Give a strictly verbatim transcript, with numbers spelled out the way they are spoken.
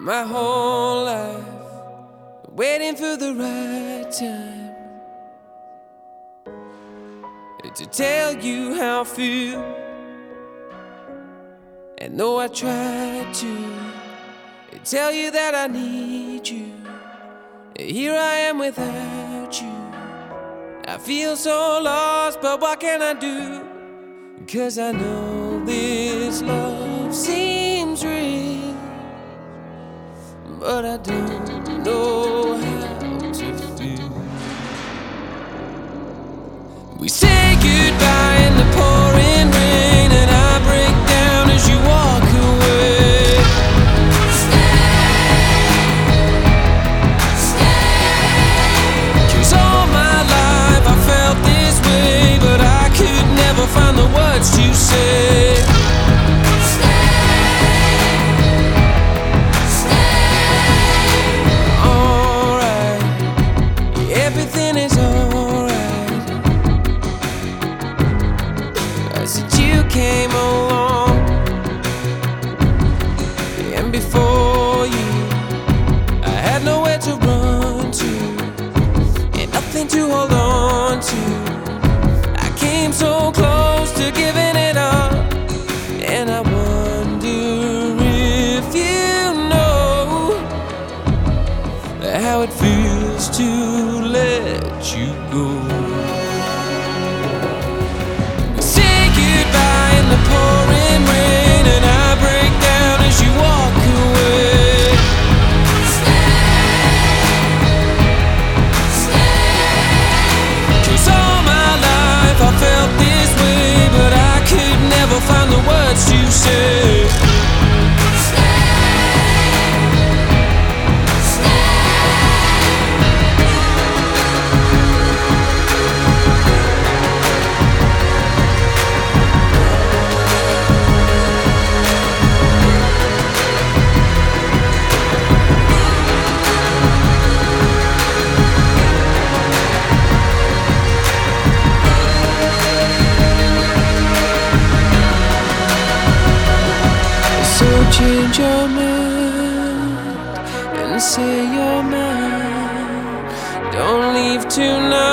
My whole life waiting for the right time to tell you how I feel. And though I tried to tell you that I need you, here I am without you. I feel so lost, but what can I do? 'Cause I know this love seems real, but I don't know how to feel. We say goodbye in the pouring rain, and I break down as you walk away. Stay, stay. 'Cause all my life I felt this way, but I could never find the words to say. Everything is alright. Since you came along, and before you, I had nowhere to run to, and nothing to hold on to. I came so close to giving it up, and I wonder if you know how it feels to let you go. Say goodbye in the pouring rain, and I break down as you walk away. Stay, stay. 'Cause all my life I felt this way, but I could never find the words to say. So change your mind and say you're mine. Don't leave tonight.